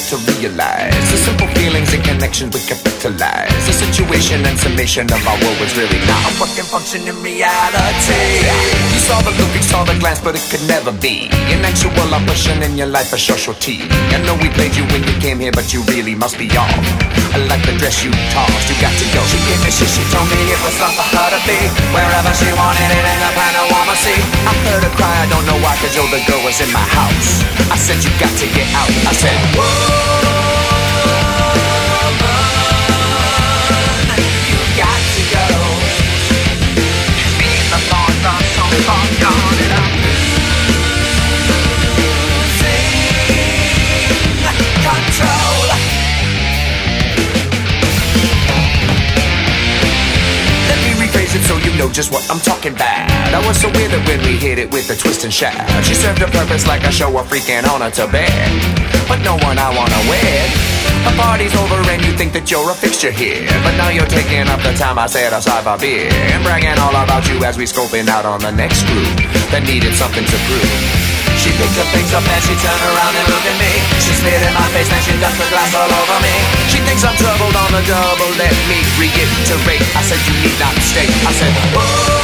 to realize the simple feelings and connections we capitalize. The situation and summation of our world was really not a fucking function in reality. You saw the look, you saw the glance, but it could never be an actual option in your life, a shorty. I know we played you when you came here, but you really must be off. I like the dress you tossed, you got to go. She gave me shit, she told me it was time for her to be wherever she wanted it, and the kind of woman see. I heard her cry, I don't know why, cause the girl was in my house. I said you got to get out. I said woman, you got to go. Leave the thoughts on some thoughts gone and I'm losing control. Let me rephrase it so you know just what I'm talking about. I was so weird that when we hit it with a twist and shout, she served her purpose like a show of freaking on her to bed. But no one I wanna wed. The party's over and you think that you're a fixture here, but now you're taking up the time I set aside for beer and bragging all about you as we scoping out on the next group that needed something to prove. She picked her things up and she turned around and looked at me. She spit in my face and she dumped the glass all over me. She thinks I'm troubled on the double, let me reiterate. I said you need not stay. I said, whoa.